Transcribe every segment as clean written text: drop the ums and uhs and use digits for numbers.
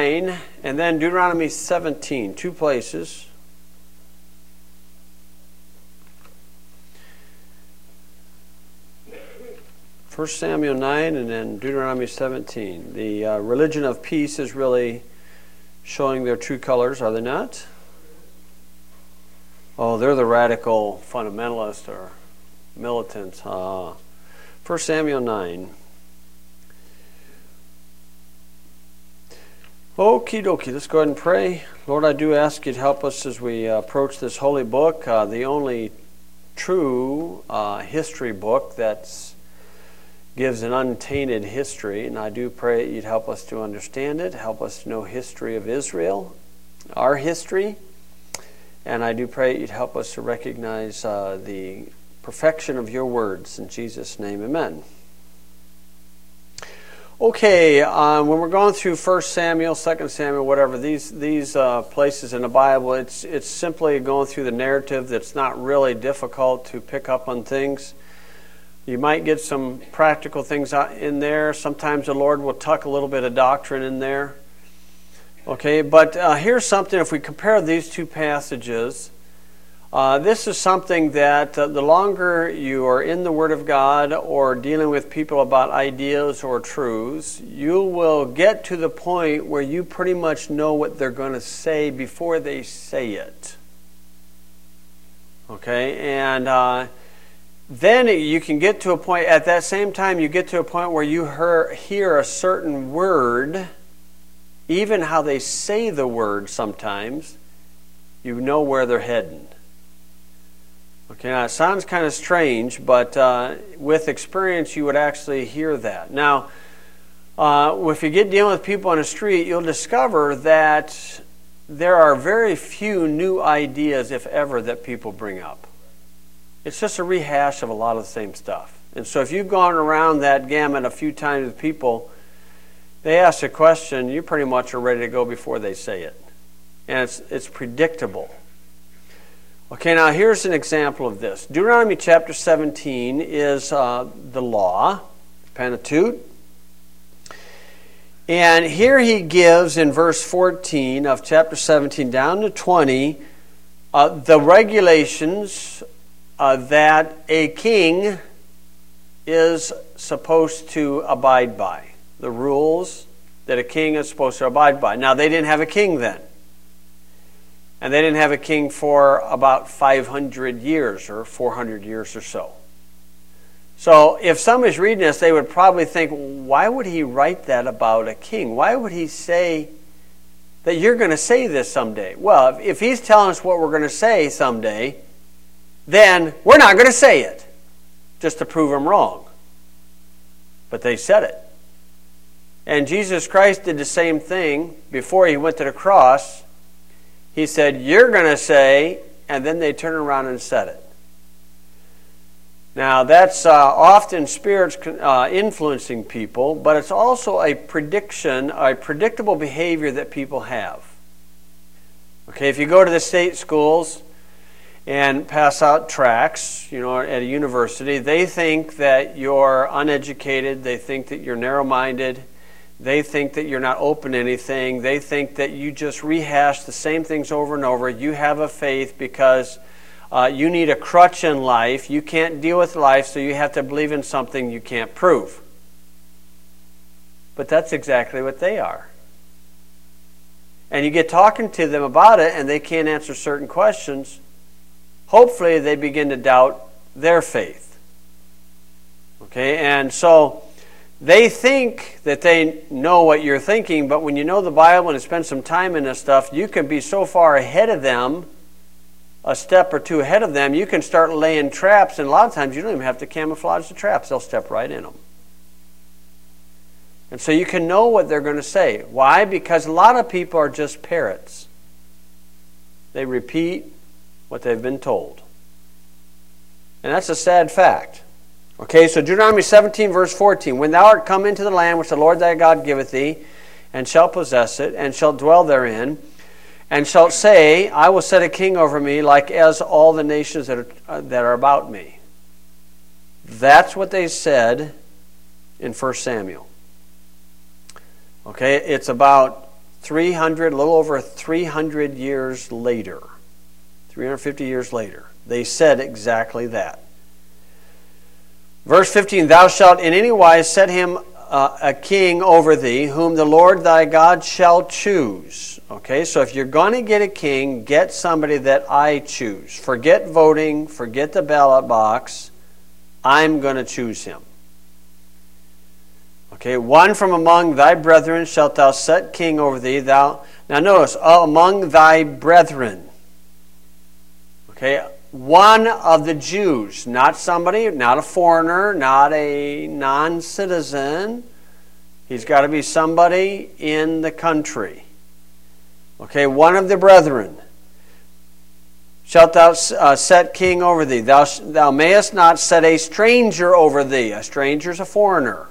9 and then Deuteronomy 17, two places. First Samuel 9 and then Deuteronomy 17. The religion of peace is really showing their true colors, are they not? Oh, they're the radical fundamentalists or militants. 1 Samuel 9. Okie dokie, let's go ahead and pray. Lord, I do ask you to help us as we approach this holy book, the only true history book that gives an untainted history, and I do pray you'd help us to understand it, help us to know history of Israel, our history, and I do pray you'd help us to recognize the perfection of your words. In Jesus' name, amen. Okay, when we're going through 1 Samuel, 2 Samuel, whatever, these places in the Bible, it's simply going through the narrative that's not really difficult to pick up on things. You might get some practical things in there. Sometimes the Lord will tuck a little bit of doctrine in there. Okay, but here's something, if we compare these two passages, this is something that the longer you are in the Word of God or dealing with people about ideas or truths, you will get to the point where you pretty much know what they're going to say before they say it. Okay, and then you can get to a point, at that same time, you get to a point where you hear a certain word, even how they say the word sometimes, you know where they're heading. Okay, now it sounds kind of strange, but with experience you would actually hear that. Now, if you get dealing with people on the street, you'll discover that there are very few new ideas, if ever, that people bring up. It's just a rehash of a lot of the same stuff. And so if you've gone around that gamut a few times with people, they ask a question, you pretty much are ready to go before they say it. And it's predictable. Okay, now here's an example of this. Deuteronomy chapter 17 is the law, Pentateuch. And here he gives in verse 14 of chapter 17 down to 20 the regulations that a king is supposed to abide by. The rules that a king is supposed to abide by. Now, they didn't have a king then. And they didn't have a king for about 500 years or 400 years or so. So if somebody's reading this, they would probably think, why would he write that about a king? Why would he say that you're going to say this someday? Well, if he's telling us what we're going to say someday, then we're not going to say it, just to prove him wrong. But they said it. And Jesus Christ did the same thing before he went to the cross. He said, you're going to say, and then they turned around and said it. Now, that's often spirits influencing people, but it's also a prediction, a predictable behavior that people have. Okay, if you go to the state schools and pass out tracts, at a university, they think that you're uneducated, they think that you're narrow-minded, they think that you're not open to anything, they think that you just rehash the same things over and over. You have a faith because you need a crutch in life, you can't deal with life, so you have to believe in something you can't prove. But that's exactly what they are. And you get talking to them about it and they can't answer certain questions. Hopefully they begin to doubt their faith. Okay, and so they think that they know what you're thinking, but when you know the Bible and spend some time in this stuff, you can be so far ahead of them, a step or two ahead of them, you can start laying traps, and a lot of times you don't even have to camouflage the traps. They'll step right in them. And so you can know what they're going to say. Why? Because a lot of people are just parrots. They repeat what they've been told. And that's a sad fact. Okay, so Deuteronomy 17, verse 14. When thou art come into the land which the Lord thy God giveth thee, and shalt possess it, and shalt dwell therein, and shalt say, I will set a king over me, like as all the nations that are about me. That's what they said in 1 Samuel. Okay, it's about 300, a little over 300 years later, 350 years later, they said exactly that. Verse 15, thou shalt in any wise set him a king over thee, whom the Lord thy God shall choose. Okay, so if you're going to get a king, get somebody that I choose. Forget voting, forget the ballot box. I'm going to choose him. Okay, one from among thy brethren shalt thou set king over thee. Now notice, among thy brethren. Okay, one of the Jews, not somebody, not a foreigner, not a non-citizen. He's got to be somebody in the country. Okay, one of the brethren shalt thou set king over thee. Thou mayest not set a stranger over thee. A stranger is a foreigner.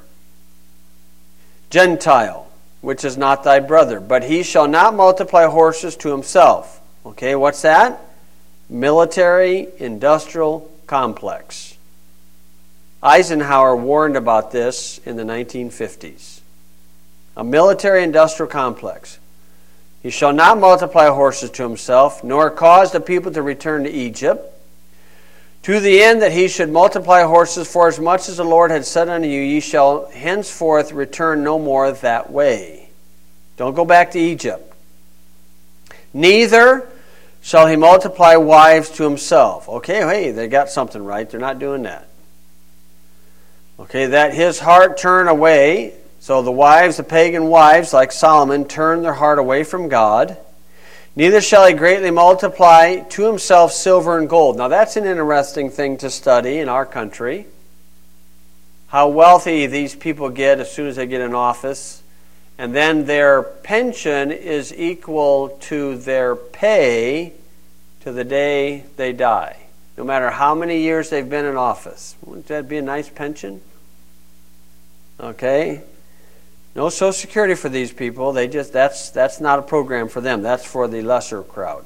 Gentile, which is not thy brother. But he shall not multiply horses to himself. Okay, what's that? Military industrial complex. Eisenhower warned about this in the 1950s. A military industrial complex. He shall not multiply horses to himself, nor cause the people to return to Egypt, to the end that he should multiply horses, for as much as the Lord had said unto you, ye shall henceforth return no more that way. Don't go back to Egypt. Neither shall he multiply wives to himself. Okay, hey, they got something right. They're not doing that. Okay, that his heart turn away. So the wives, the pagan wives, like Solomon, turn their heart away from God. Neither shall he greatly multiply to himself silver and gold. Now that's an interesting thing to study in our country. How wealthy these people get as soon as they get in office. And then their pension is equal to their pay to the day they die. No matter how many years they've been in office. Wouldn't that be a nice pension? Okay. No Social Security for these people. That's not a program for them. That's for the lesser crowd.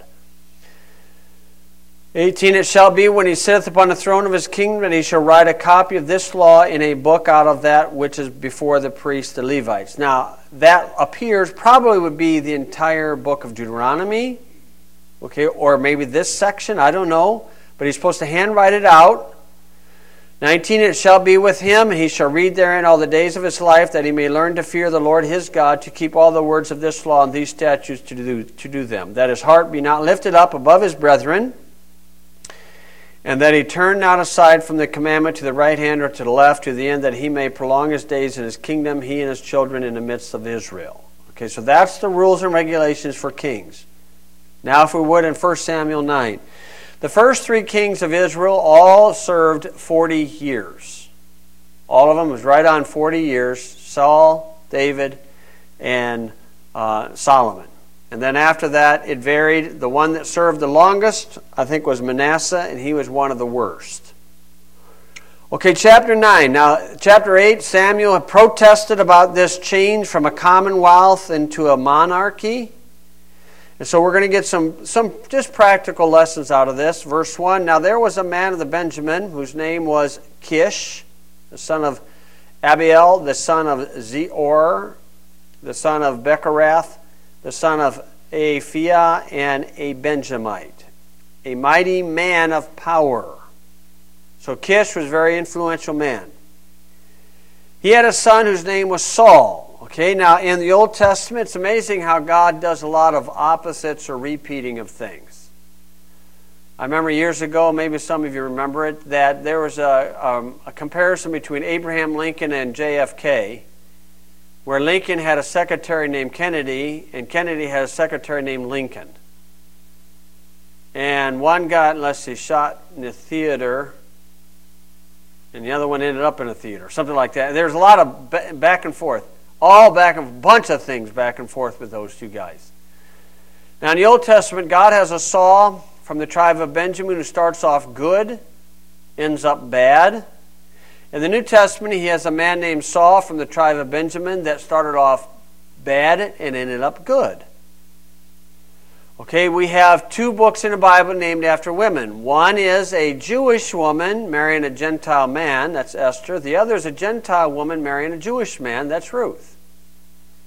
18, it shall be when he sitteth upon the throne of his kingdom that he shall write a copy of this law in a book out of that which is before the priests, the Levites. Now, that appears probably would be the entire book of Deuteronomy, okay, or maybe this section, I don't know. But he's supposed to handwrite it out. 19, it shall be with him, he shall read therein all the days of his life, that he may learn to fear the Lord his God, to keep all the words of this law and these statutes to do them. That his heart be not lifted up above his brethren, and that he turn not aside from the commandment to the right hand or to the left, to the end that he may prolong his days in his kingdom, he and his children in the midst of Israel. Okay, so that's the rules and regulations for kings. Now if we would in 1 Samuel 9. The first three kings of Israel all served 40 years. All of them was right on 40 years. Saul, David, and Solomon. And then after that, it varied. The one that served the longest, I think, was Manasseh, and he was one of the worst. Okay, chapter 9. Now, chapter 8, Samuel had protested about this change from a commonwealth into a monarchy. And so we're going to get some just practical lessons out of this. Verse 1, now there was a man of the Benjamin whose name was Kish, the son of Abiel, the son of Zeor, the son of Becherath, the son of Aphiah, and a Benjamite, a mighty man of power. So Kish was a very influential man. He had a son whose name was Saul. Okay, now in the Old Testament, it's amazing how God does a lot of opposites or repeating of things. I remember years ago, maybe some of you remember it, that there was a comparison between Abraham Lincoln and JFK, where Lincoln had a secretary named Kennedy, and Kennedy had a secretary named Lincoln. And one got, shot in the theater, and the other one ended up in a theater, something like that. There's a lot of back and forth. A bunch of things back and forth with those two guys. Now in the Old Testament, God has a Saul from the tribe of Benjamin who starts off good, ends up bad. In the New Testament, he has a man named Saul from the tribe of Benjamin that started off bad and ended up good. Okay, we have two books in the Bible named after women. One is a Jewish woman marrying a Gentile man, that's Esther. The other is a Gentile woman marrying a Jewish man, that's Ruth.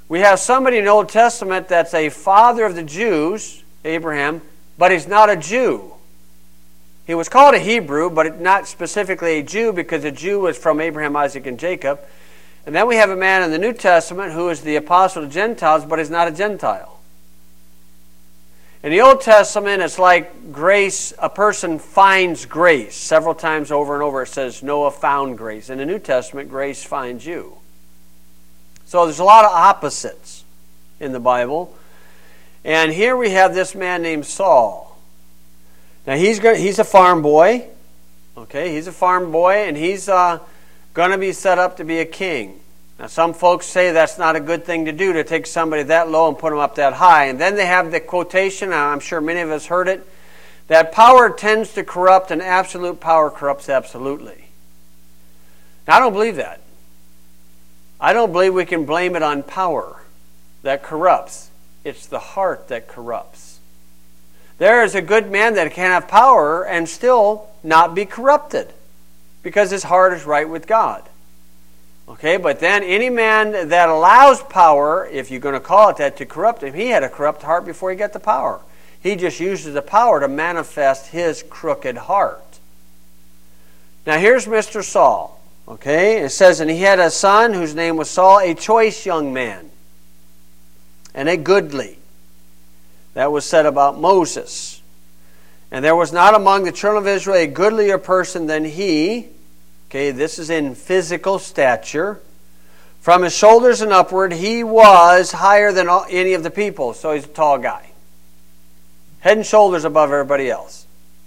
We have somebody in the Old Testament that's a father of the Jews, Abraham, but he's not a Jew. He was called a Hebrew, but not specifically a Jew, because a Jew was from Abraham, Isaac, and Jacob. And then we have a man in the New Testament who is the apostle to Gentiles, but is not a Gentile. In the Old Testament, it's like grace, a person finds grace. Several times over and over it says, Noah found grace. In the New Testament, grace finds you. So there's a lot of opposites in the Bible. And here we have this man named Saul. Now he's a farm boy. Okay, he's a farm boy, and he's going to be set up to be a king. Now some folks say that's not a good thing to do, to take somebody that low and put them up that high. And then they have the quotation, I'm sure many of us heard it, that power tends to corrupt and absolute power corrupts absolutely. Now I don't believe that. I don't believe we can blame it on power that corrupts. It's the heart that corrupts. There is a good man that can have power and still not be corrupted, because his heart is right with God. Okay, but then any man that allows power, if you're going to call it that, to corrupt him, he had a corrupt heart before he got the power. He just uses the power to manifest his crooked heart. Now here's Mr. Saul. Okay, it says, and he had a son whose name was Saul, a choice young man, and a goodly. That was said about Moses. And there was not among the children of Israel a goodlier person than he. Okay, this is in physical stature. From his shoulders and upward, he was higher than any of the people. So he's a tall guy. Head and shoulders above everybody else.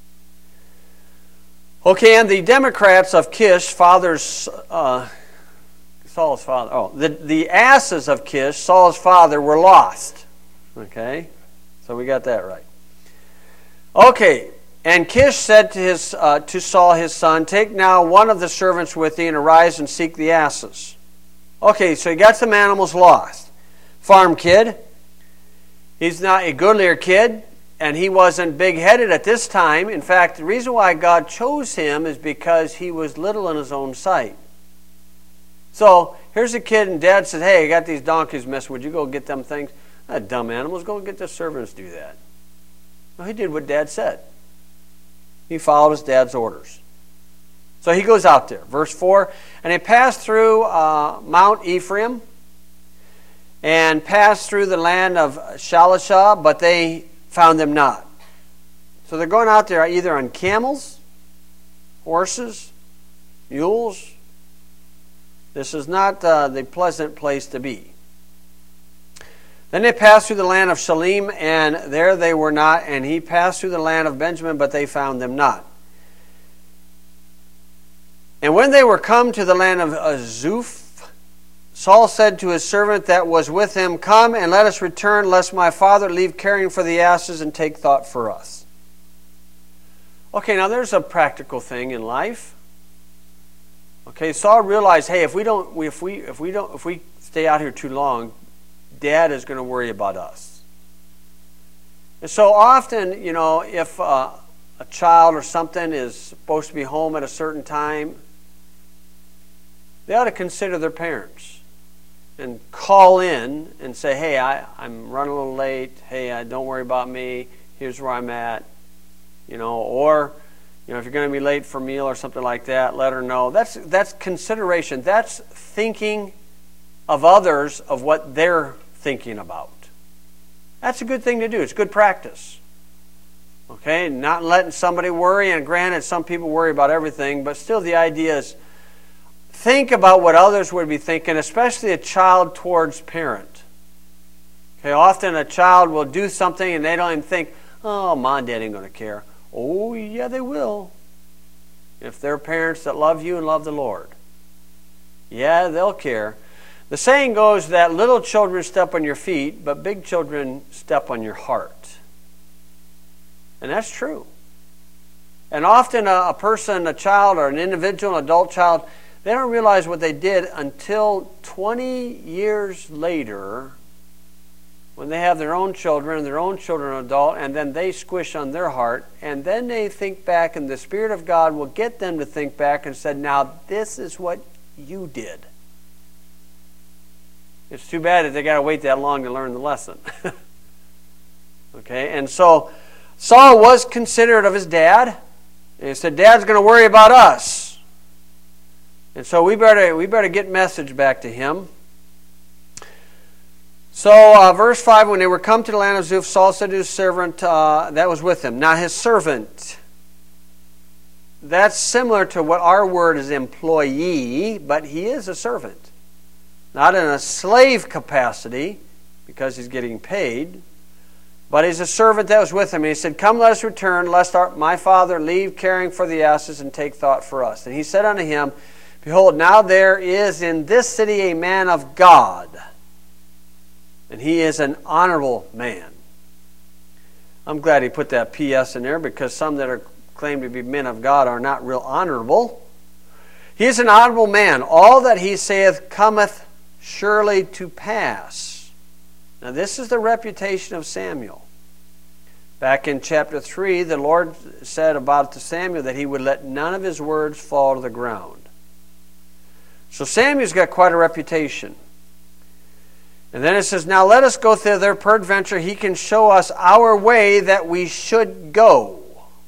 Okay, and the Democrats of Kish, Saul's father. The asses of Kish, Saul's father, were lost. Okay, so we got that right. Okay, and Kish said to Saul his son, take now one of the servants with thee, and arise and seek the asses. Okay, so he got some animals lost. Farm kid. He's not a goodlier kid. And he wasn't big-headed at this time. In fact, the reason why God chose him is because he was little in his own sight. So, here's a kid, and Dad said, hey, I got these donkeys missing. Would you go get them things? That dumb animals. Go get the servants to do that. Well, he did what Dad said. He followed his dad's orders. So he goes out there. Verse 4, and they passed through Mount Ephraim and passed through the land of Shalishah, but they found them not. So they're going out there either on camels, horses, mules. This is not the pleasant place to be. Then they passed through the land of Shalim, and there they were not. And he passed through the land of Benjamin, but they found them not. And when they were come to the land of Zuph, Saul said to his servant that was with him, come and let us return, lest my father leave caring for the asses and take thought for us. Okay, now there's a practical thing in life. Okay, Saul realized, hey, if we stay out here too long, Dad is going to worry about us. And so often, you know, if a child or something is supposed to be home at a certain time, they ought to consider their parents and call in and say, hey, I'm running a little late. Hey, don't worry about me. Here's where I'm at. You know, or if you're going to be late for a meal or something like that, let her know. That's consideration. That's thinking of others, of what they're thinking about. That's a good thing to do. It's good practice. Okay, not letting somebody worry, and granted, some people worry about everything, but still the idea is think about what others would be thinking, especially a child towards parent. Okay, often a child will do something and they don't even think, oh, Mom and Dad ain't going to care. Oh, yeah, they will. If they're parents that love you and love the Lord. Yeah, they'll care. The saying goes that little children step on your feet, but big children step on your heart. And that's true. And often a person, a child, or an individual, an adult child, they don't realize what they did until 20 years later, when they have their own children are adult, and then they squish on their heart, and then they think back, and the Spirit of God will get them to think back and say, now this is what you did. It's too bad that they got to wait that long to learn the lesson. Okay, and so Saul was considerate of his dad. And he said, Dad's going to worry about us. And so we better get message back to him. So verse 5, when they were come to the land of Zuph, Saul said to his servant that was with him. Now his servant, that's similar to what our word is employee, but he is a servant. Not in a slave capacity, because he's getting paid, but he's a servant that was with him. And he said, Come, let us return, lest my father leave caring for the asses and take thought for us. And he said unto him, Behold, now there is in this city a man of God, and he is an honorable man. I'm glad he put that P.S. in there, because some that are claimed to be men of God are not real honorable. He is an honorable man. All that he saith cometh surely to pass. Now this is the reputation of Samuel. Back in chapter 3, the Lord said about to Samuel that he would let none of his words fall to the ground. So Samuel's got quite a reputation. And then it says, Now let us go thither, peradventure he can show us our way that we should go.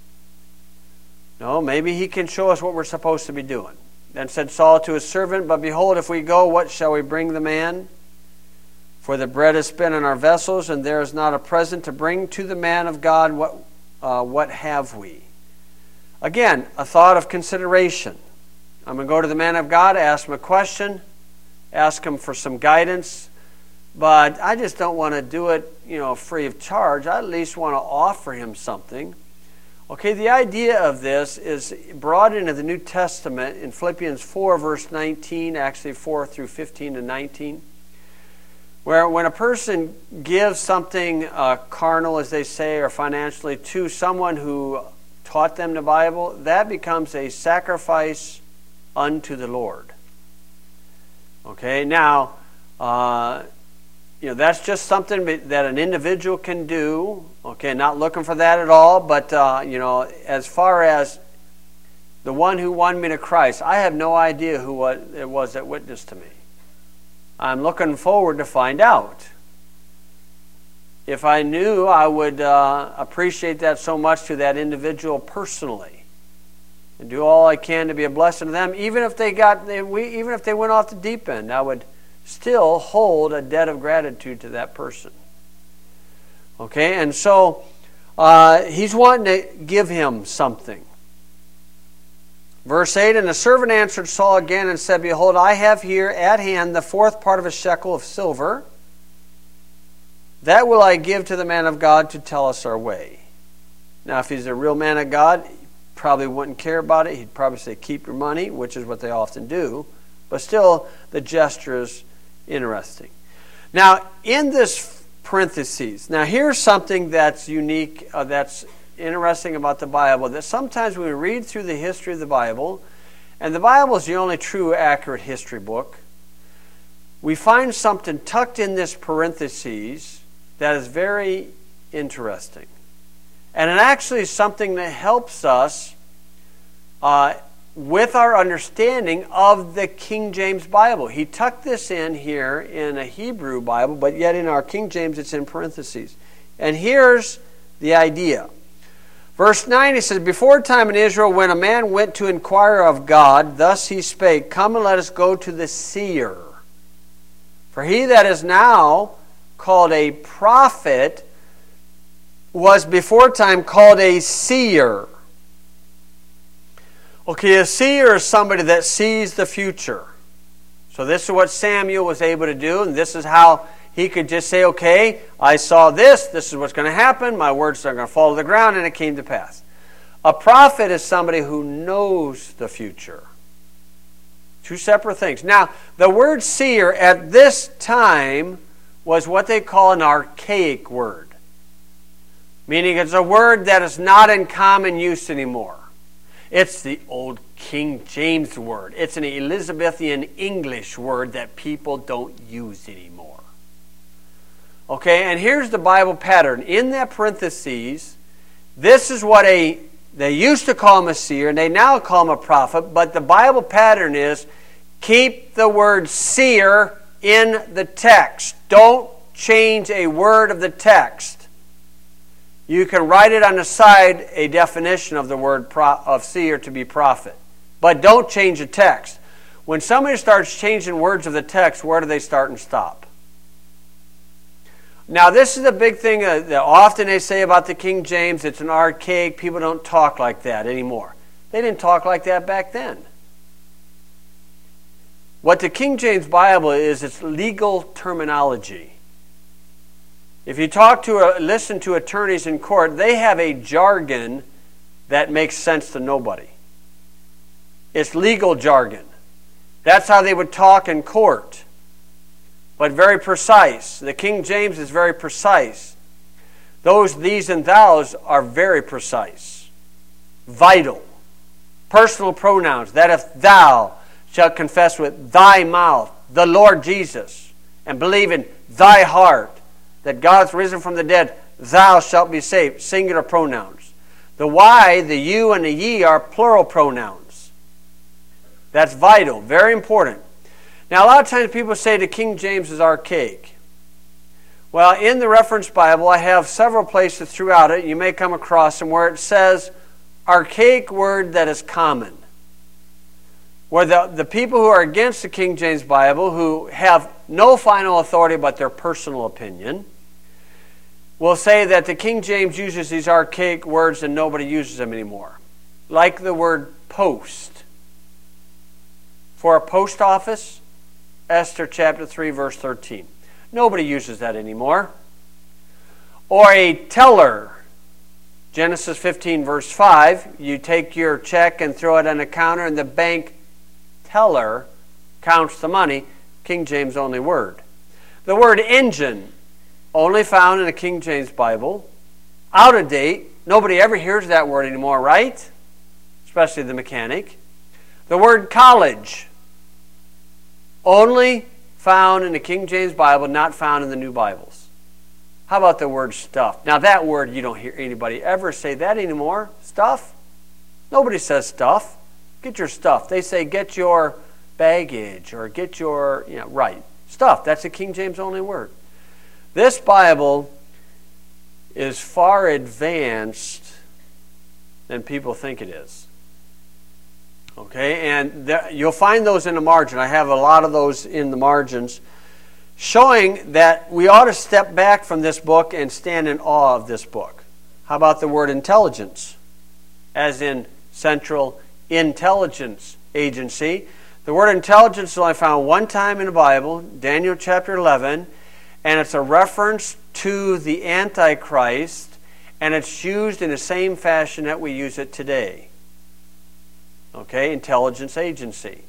No, maybe he can show us what we're supposed to be doing. Then said Saul to his servant, But behold, if we go, what shall we bring the man? For the bread is spent in our vessels, and there is not a present to bring to the man of God. What have we? Again, a thought of consideration. I'm going to go to the man of God, ask him a question, ask him for some guidance, but I just don't want to do it, free of charge. I at least want to offer him something. Okay, the idea of this is brought into the New Testament in Philippians 4, verse 19, actually 4 through 15 and 19, where when a person gives something carnal, as they say, or financially to someone who taught them the Bible, that becomes a sacrifice unto the Lord. Okay, now, that's just something that an individual can do. Okay, not looking for that at all, but, as far as the one who won me to Christ, I have no idea who it was that witnessed to me. I'm looking forward to find out. If I knew, I would appreciate that so much to that individual personally, and do all I can to be a blessing to them. Even if they went off the deep end, I would still hold a debt of gratitude to that person. Okay, and so he's wanting to give him something. Verse 8, And the servant answered Saul again and said, Behold, I have here at hand the 4th part of a shekel of silver. That will I give to the man of God to tell us our way. Now, if he's a real man of God, he probably wouldn't care about it. He'd probably say, Keep your money, which is what they often do. But still, the gesture is interesting. Now, in this parentheses, now here's something that's unique, that's interesting about the Bible, that sometimes when we read through the history of the Bible, and the Bible is the only true, accurate history book, we find something tucked in this parentheses that is very interesting. And it actually is something that helps us with our understanding of the King James Bible. He tucked this in here in a Hebrew Bible, but yet in our King James it's in parentheses. And here's the idea. Verse 9, he says, Before time in Israel, when a man went to inquire of God, thus he spake, Come and let us go to the seer. For he that is now called a prophet was before time called a seer. Okay, a seer is somebody that sees the future. So this is what Samuel was able to do, and this is how he could just say, okay, I saw this is what's going to happen, my words are going to fall to the ground, and it came to pass. A prophet is somebody who knows the future. Two separate things. Now, the word seer at this time was what they call an archaic word, meaning it's a word that is not in common use anymore. It's the old King James word. It's an Elizabethan English word that people don't use anymore. Okay, and here's the Bible pattern. In that parentheses, this is what they used to call him a seer, and they now call him a prophet, but the Bible pattern is keep the word seer in the text. Don't change a word of the text. You can write it on the side, a definition of the word of seer to be prophet. But don't change the text. When somebody starts changing words of the text, where do they start and stop? Now, this is a big thing that often they say about the King James. It's an archaic. People don't talk like that anymore. They didn't talk like that back then. What the King James Bible is, it's legal terminology. If you listen to attorneys in court, they have a jargon that makes sense to nobody. It's legal jargon. That's how they would talk in court. But very precise. The King James is very precise. Those these and thous are very precise. Vital. Personal pronouns. That if thou shalt confess with thy mouth the Lord Jesus, and believe in thy heart that God hath risen from the dead, thou shalt be saved. Singular pronouns. The y, the you, and the ye are plural pronouns. That's vital. Very important. Now, a lot of times people say the King James is archaic. Well, in the Reference Bible, I have several places throughout it. You may come across them where it says archaic word that is common. Where the people who are against the King James Bible, who have no final authority but their personal opinion, will say that the King James uses these archaic words and nobody uses them anymore. Like the word post. For a post office, Esther chapter 3, verse 13. Nobody uses that anymore. Or a teller, Genesis 15, verse 5. You take your check and throw it on the counter, and the bank teller counts the money. King James only word. The word engine, only found in the King James Bible. Out of date. Nobody ever hears that word anymore, right? Especially the mechanic. The word college, only found in the King James Bible, not found in the new Bibles. How about the word stuff? Now that word, you don't hear anybody ever say that anymore. Stuff? Nobody says stuff. Get your stuff. They say get your baggage or get your, right. Stuff. That's a King James only word. This Bible is far advanced than people think it is. Okay, and you'll find those in the margin. I have a lot of those in the margins showing that we ought to step back from this book and stand in awe of this book. How about the word intelligence? As in Central Intelligence Agency. The word intelligence is only found one time in the Bible, Daniel chapter 11, and it's a reference to the Antichrist, and it's used in the same fashion that we use it today. Okay, intelligence agency.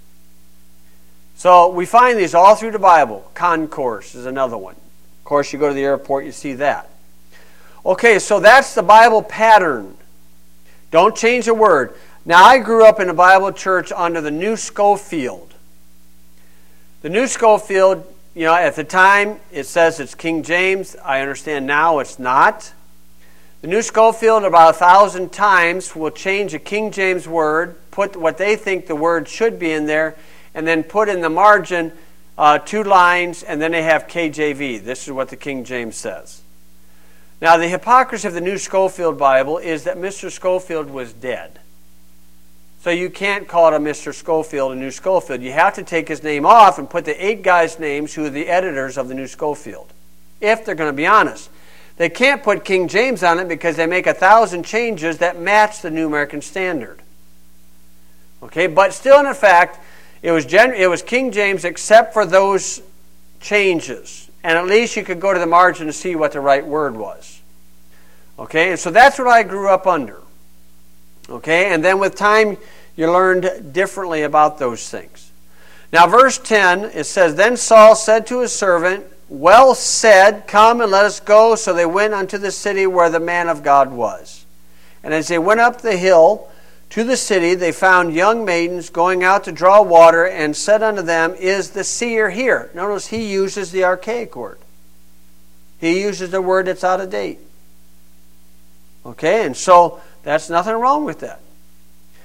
So we find these all through the Bible. Concourse is another one. Of course, you go to the airport, you see that. Okay, so that's the Bible pattern. Don't change a word. Now, I grew up in a Bible church under the New Schofield. The New Schofield, at the time, it says it's King James. I understand now it's not. The New Schofield about 1,000 times will change a King James word, put what they think the word should be in there, and then put in the margin 2 lines, and then they have KJV. This is what the King James says. Now, the hypocrisy of the New Schofield Bible is that Mr. Schofield was dead. So you can't call it a Mr. Schofield, a New Schofield. You have to take his name off and put the 8 guys' names who are the editors of the New Schofield, if they're going to be honest. They can't put King James on it because they make 1,000 changes that match the New American Standard. Okay, but still in effect, it was King James except for those changes. And at least you could go to the margin to see what the right word was. Okay, and so that's what I grew up under. Okay, and then with time, you learned differently about those things. Now, verse 10, it says, Then Saul said to his servant, Well said, come and let us go. So they went unto the city where the man of God was. And as they went up the hill to the city, they found young maidens going out to draw water, and said unto them, Is the seer here? Notice he uses the archaic word. He uses the word that's out of date. Okay, and so that's nothing wrong with that.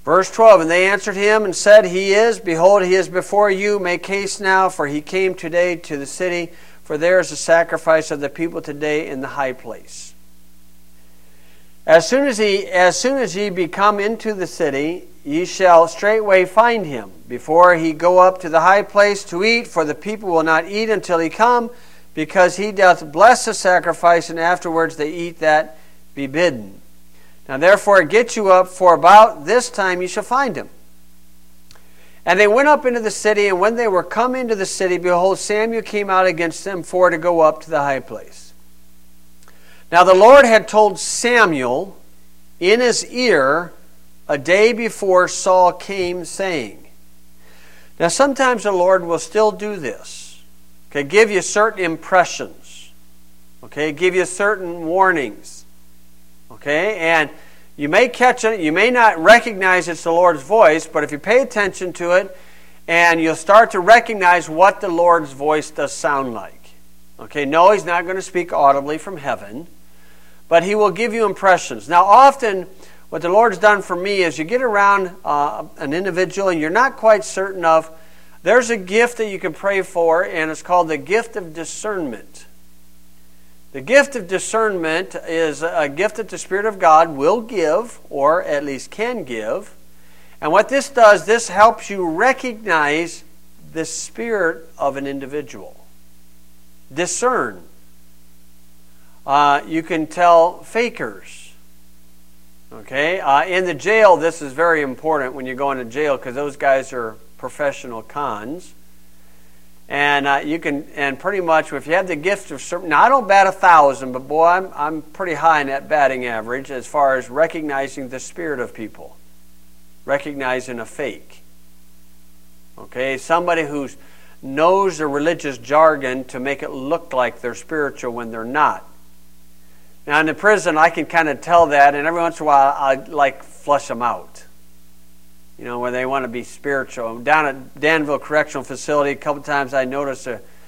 Verse 12, and they answered him and said, He is. Behold, he is before you. Make haste now, for he came today to the city. For there is a sacrifice of the people today in the high place. As soon as ye be come into the city, ye shall straightway find him, before he go up to the high place to eat, for the people will not eat until he come, because he doth bless the sacrifice, and afterwards they eat that be bidden. Now therefore get you up, for about this time ye shall find him. And they went up into the city, and when they were come into the city, behold, Samuel came out against them for to go up to the high place. Now the Lord had told Samuel in his ear a day before Saul came, saying. Now sometimes the Lord will still do this. Okay, give you certain impressions. Okay, give you certain warnings. Okay, and you may catch it, you may not recognize it's the Lord's voice, but if you pay attention to it, and you'll start to recognize what the Lord's voice does sound like. Okay, no, He's not going to speak audibly from heaven, but He will give you impressions. Now often, what the Lord's done for me is you get around an individual and you're not quite certain of, there's a gift that you can pray for, and it's called the gift of discernment. The gift of discernment is a gift that the Spirit of God will give, or at least can give. And what this does, this helps you recognize the spirit of an individual. Discern. You can tell fakers. Okay? In the jail, this is very important when you go into jail, because those guys are professional cons. And you can, and pretty much, if you have the gift of certain, now I don't bat 1,000, but boy, I'm pretty high in that batting average as far as recognizing the spirit of people, recognizing a fake. Okay, somebody who knows the religious jargon to make it look like they're spiritual when they're not. Now in the prison, I can kind of tell that, and every once in a while, I flush them out. You know, where they want to be spiritual. Down at Danville Correctional Facility, a couple times I noticed,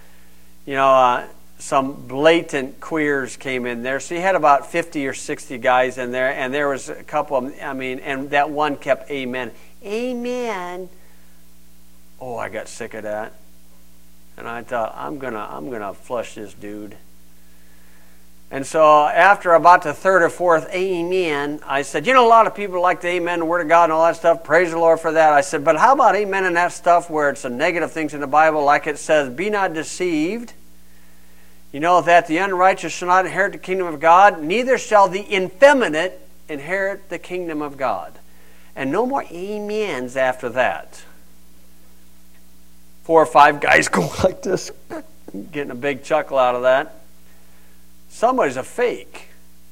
some blatant queers came in there. So you had about 50 or 60 guys in there, and there was a couple of them, and that one kept amen. Amen. Oh, I got sick of that. And I thought, I'm gonna flush this dude. And so after about the third or fourth amen, I said, a lot of people like to amen the Word of God and all that stuff. Praise the Lord for that. I said, but how about amen in that stuff where it's the negative things in the Bible, like it says, be not deceived. That the unrighteous shall not inherit the kingdom of God, neither shall the effeminate inherit the kingdom of God. And no more amens after that. 4 or 5 guys go like this, getting a big chuckle out of that. Somebody's a fake.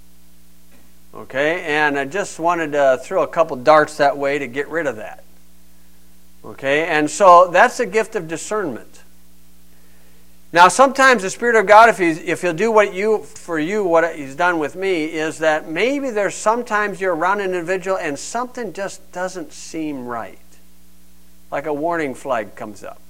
Okay, and I just wanted to throw a couple darts that way to get rid of that. Okay, and so that's a gift of discernment. Now sometimes the Spirit of God, if He'll do what He's done with me, is that maybe there's sometimes you're around an individual and something just doesn't seem right. Like a warning flag comes up.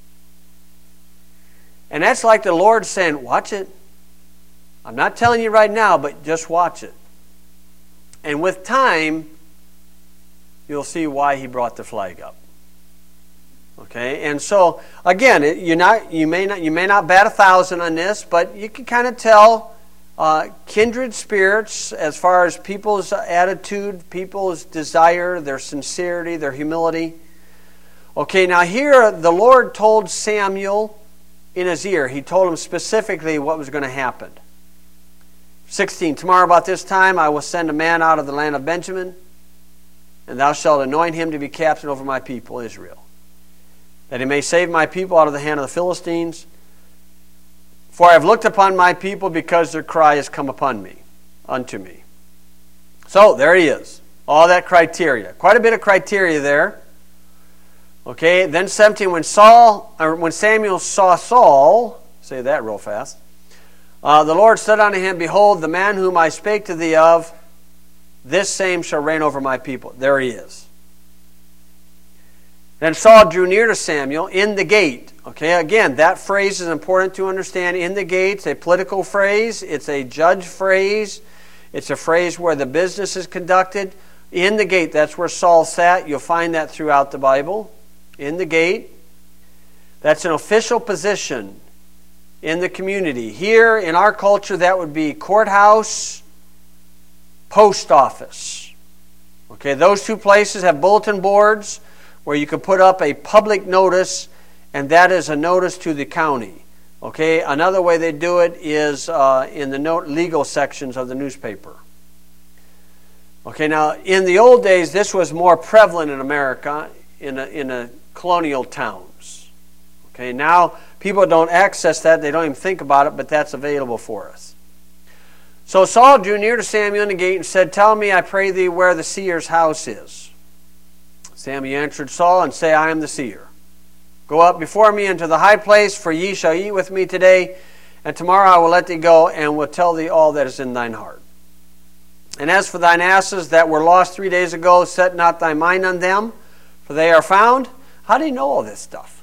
And that's like the Lord saying, watch it. I'm not telling you right now, but just watch it. And with time, you'll see why He brought the flag up. Okay, and so again, you may not bat 1,000 on this, but you can kind of tell kindred spirits as far as people's attitude, people's desire, their sincerity, their humility. Okay, now here the Lord told Samuel in his ear. He told him specifically what was going to happen. 16, tomorrow about this time I will send a man out of the land of Benjamin, and thou shalt anoint him to be captain over my people Israel, that he may save my people out of the hand of the Philistines. For I have looked upon my people, because their cry has come unto me. So there he is. All that criteria. Quite a bit of criteria there. Okay, then 17, when Samuel saw Saul, say that real fast, the Lord said unto him, Behold, the man whom I spake to thee of, this same shall reign over my people. There he is. Then Saul drew near to Samuel in the gate. Okay, again, that phrase is important to understand. In the gate, it's a political phrase. It's a judge phrase. It's a phrase where the business is conducted. In the gate, that's where Saul sat. You'll find that throughout the Bible. In the gate. That's an official position in the community. Here in our culture, that would be courthouse, post office. Okay, those two places have bulletin boards where you can put up a public notice, and that is a notice to the county. Okay, another way they do it is in the legal sections of the newspaper. Okay, now in the old days, this was more prevalent in America, in the colonial towns. Okay, now people don't access that, they don't even think about it, but that's available for us. So Saul drew near to Samuel in the gate and said, "Tell me, I pray thee, where the seer's house is." Samuel answered Saul and said, "I am the seer. Go up before me into the high place, for ye shall eat with me today, and tomorrow I will let thee go, and will tell thee all that is in thine heart. And as for thine asses that were lost 3 days ago, set not thy mind on them, for they are found." How do you know all this stuff?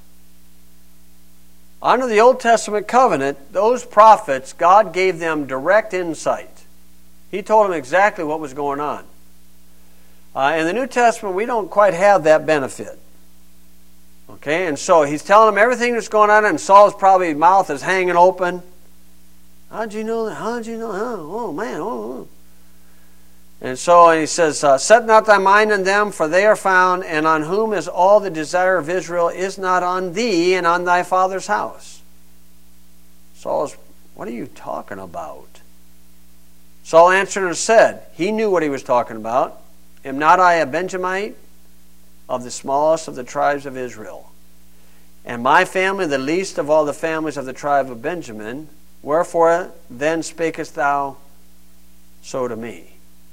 Under the Old Testament covenant, those prophets, God gave them direct insight. He told them exactly what was going on. In the New Testament, we don't quite have that benefit. Okay, and so he's telling them everything that's going on, and Saul's probably mouth is hanging open. How'd you know that? How'd you know? Oh man, oh. And so he says, "Set not thy mind on them, for they are found, and on whom is all the desire of Israel is not on thee and on thy father's house." Saul's, what are you talking about? Saul answered and said, he knew what he was talking about. "Am not I a Benjamite, of the smallest of the tribes of Israel? And my family the least of all the families of the tribe of Benjamin? Wherefore then spakest thou so to me?"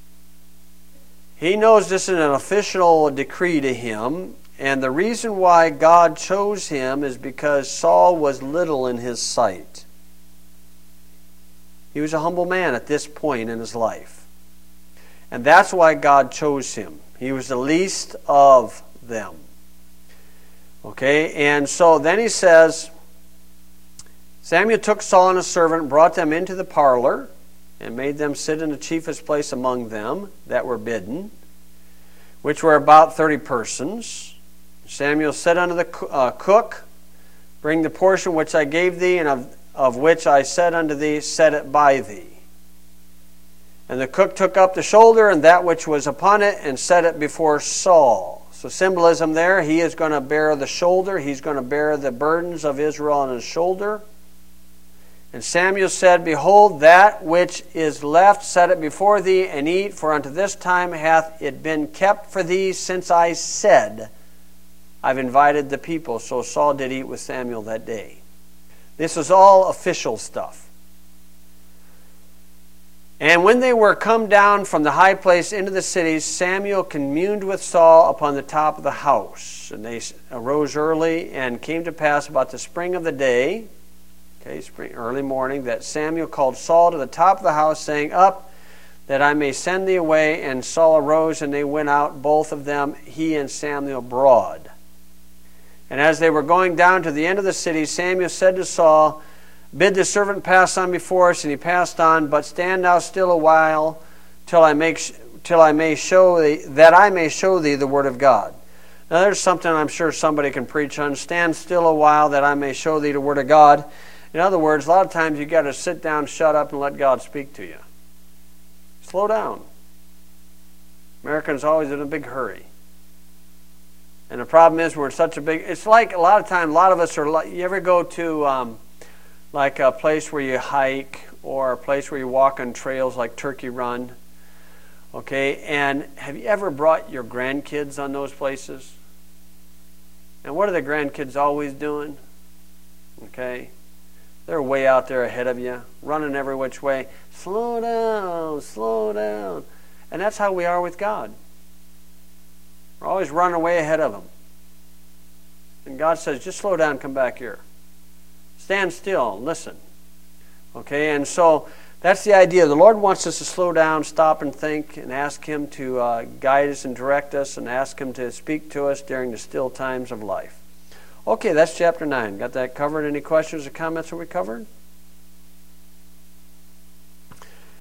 He knows this is an official decree to him, and the reason why God chose him is because Saul was little in his sight. He was a humble man at this point in his life. And that's why God chose him. He was the least of them. Okay, and so then he says, Samuel took Saul and his servant and brought them into the parlor, and made them sit in the chiefest place among them that were bidden, which were about 30 persons. Samuel said unto the cook, "Bring the portion which I gave thee, and of which I said unto thee, set it by thee." And the cook took up the shoulder and that which was upon it, and set it before Saul. So symbolism there, he is going to bear the shoulder, he's going to bear the burdens of Israel on his shoulder. And Samuel said, "Behold, that which is left, set it before thee, and eat, for unto this time hath it been kept for thee, since I said, I've invited the people." So Saul did eat with Samuel that day. This is all official stuff. And when they were come down from the high place into the city, Samuel communed with Saul upon the top of the house. And they arose early, and came to pass about the spring of the day, spring, early morning, that Samuel called Saul to the top of the house, saying, "Up, that I may send thee away." And Saul arose, and they went out, both of them, he and Samuel, abroad. And as they were going down to the end of the city, Samuel said to Saul, "Bid the servant pass on before us." And he passed on. "But stand thou still a while, till I may show thee the word of God." Now there's something I'm sure somebody can preach on. Stand still a while, that I may show thee the word of God. In other words, a lot of times you've got to sit down, shut up, and let God speak to you. Slow down. Americans are always in a big hurry. And the problem is we're in such a big... It's like a lot of times, a lot of us are like... You ever go to like a place where you hike, or a place where you walk on trails like Turkey Run? Okay, and have you ever brought your grandkids on those places? And what are the grandkids always doing? Okay, they're way out there ahead of you, running every which way. Slow down, slow down. And that's how we are with God. We're always running way ahead of Him. And God says, just slow down, come back here. Stand still, listen. Okay, and so that's the idea. The Lord wants us to slow down, stop and think, and ask Him to guide us and direct us, and ask Him to speak to us during the still times of life. Okay, that's chapter 9. Got that covered? Any questions or comments that we covered?